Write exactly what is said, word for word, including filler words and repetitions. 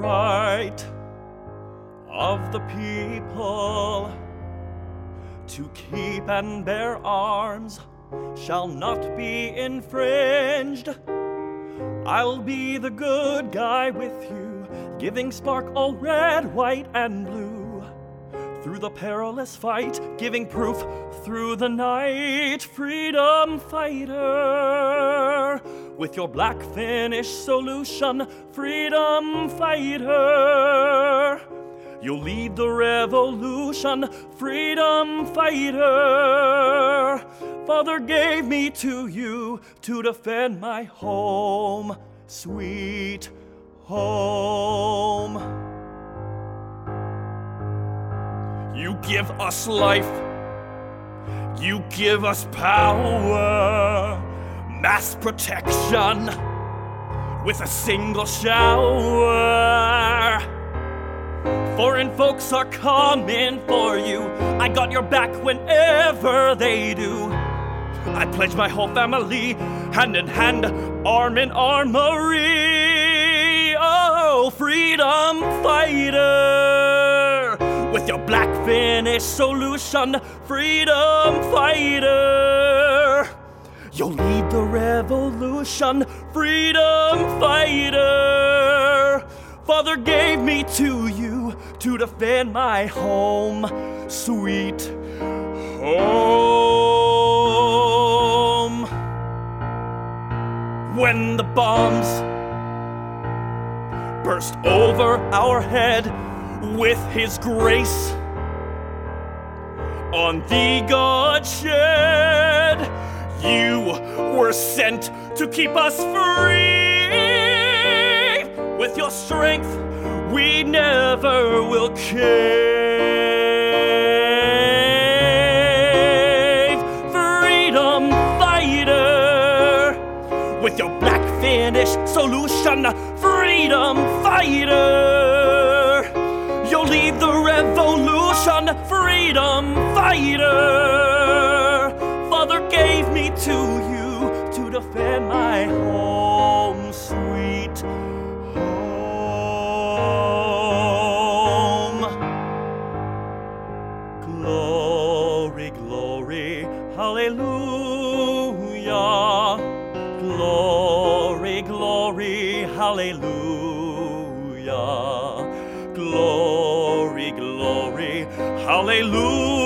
right of the people to keep and bear arms shall not be infringed. I'll be the good guy with you, giving spark all red, white, and blue. Through the perilous fight, giving proof through the night. Freedom fighter, with your black finish solution. Freedom fighter, you'll lead the revolution. Freedom fighter, Father gave me to you to defend my home, sweet home. You give us life, you give us power, mass protection with a single shower. Foreign folks are coming for you, I got your back whenever they do. I pledge my whole family, hand in hand, arm in armory. Oh, freedom fighter, with your black finish solution. Freedom fighter, you'll lead the revolution. Freedom fighter, Father gave me to you to defend my home, sweet home. When the bombs burst over our head, with His grace on thee God shed, you were sent to keep us free. With your strength we never will cave. Freedom fighter, with your black finish solution. Freedom fighter, you'll lead the revolution. Freedom fighter, Father gave me to you to defend my home, sweet home. Glory, glory, hallelujah. Glory, glory, hallelujah. Glory, glory, hallelujah.